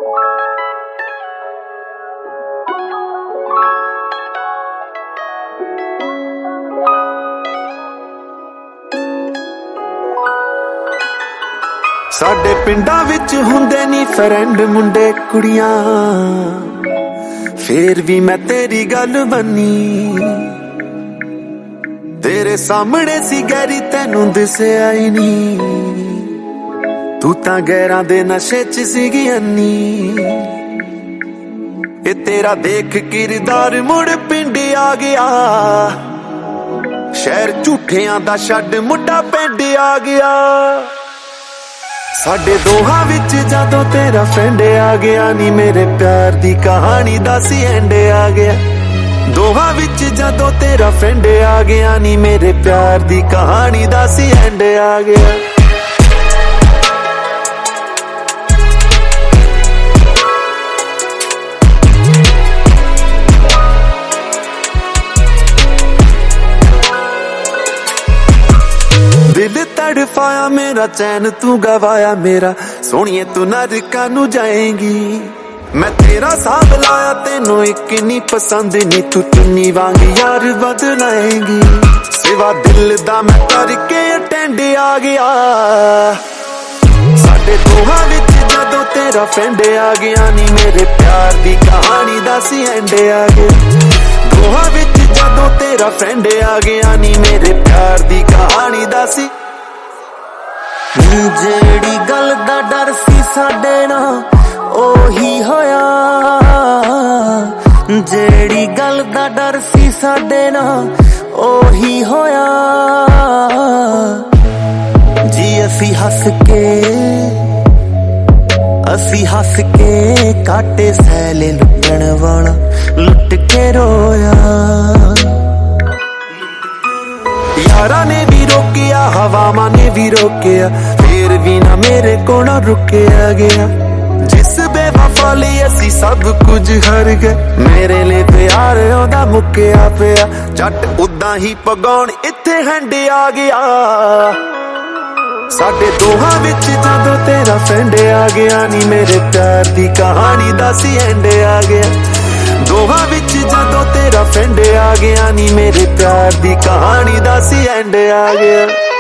ਸਾਡੇ ਪਿੰਡਾਂ ਵਿੱਚ ਹੁੰਦੇ ਨੀ ਫਰੈਂਡ ਮੁੰਡੇ ਕੁੜੀਆਂ, ਫੇਰ ਵੀ ਮੈਂ ਤੇਰੀ ਗੱਲ ਮੰਨੀ। ਤੇਰੇ ਸਾਹਮਣੇ ਸੀ ਗੈਰੀ ਤੈਨੂੰ ਦਿਸਿਆ ਹੀ ਨੀ, ਤੂੰ ਤਾਂ ਗੈਰਾਂ ਦੇ ਨਸ਼ੇ 'ਚ ਸੀਗੀ ਅੰਨੀ। ਇਹ ਤੇਰਾ ਦੇਖ ਕਿਰਦਾਰ ਮੁੜ ਪਿੰਡ ਆ ਗਿਆ, ਸ਼ਹਿਰ ਝੂਠਿਆਂ ਦਾ ਛੱਡ ਮੁੰਡਾ ਪਿੰਡ ਆ ਗਿਆ। ਸਾਡੇ ਦੋਹਾਂ ਵਿੱਚ ਜਦੋਂ ਤੇਰਾ ਫਰੈਂਡ ਆ ਗਿਆ ਨੀ, ਮੇਰੇ ਪਿਆਰ ਦੀ ਕਹਾਣੀ ਦਾ ਸੀ ਐਂਡ ਆ ਗਿਆ। ਦੋਹਾਂ ਵਿੱਚ ਜਦੋਂ ਤੇਰਾ ਫਰੈਂਡ ਆ ਗਿਆ ਨੀ, ਮੇਰੇ ਪਿਆਰ ਦੀ ਕਹਾਣੀ ਦਾ ਸੀ ਐਂਡ ਆ ਗਿਆ। दिल तड़पाया मेरा, चैन तू गवाया मेरा, सोनिए तू नरकां नू जाएगी। मैं तेरा साथ लाया तेनों एक नी पसंद नी, तू चुन्नी वांग यार बदलाएगी। सिवा दिल दा मैं करके अटेंड आ गया। साडे दोहां विच जदों तेरा फ्रेंड आ गया नी, मेरे प्यार दी कहानी दा सी एंड आ गया। दोहां विच जदों तेरा फ्रेंड आ गया नी, मेरे प्यार दी कहानी दा सी। जेड़ी गल दा डर सी साडे नाल ओही होया, जेड़ी गल दा डर सी साडे नाल ओही होया। जी असी हस के काटे सैले लुटण वाला लुट के रोया। यारा ने भी रोकिया, हवावां ने भी रोकिया, फिर भी ना मेरे को ना रुकिया गया। जिस बेवफा लई असी सब कुछ हार गए, मेरे लिए प्यार ओदा मुक्किया पिया। जट उदां ही पगाउण इत्थे हैंड आ गया। साडे दोहां विच जदों तेरा फ्रेंड आ गया नी, मेरे प्यार दी कहानी दा सी एंड आ गया। दोहां विच जदों तेरा फ्रेंड आ गया नी, मेरे प्यार दी कहानी दा सी एंड आ गया।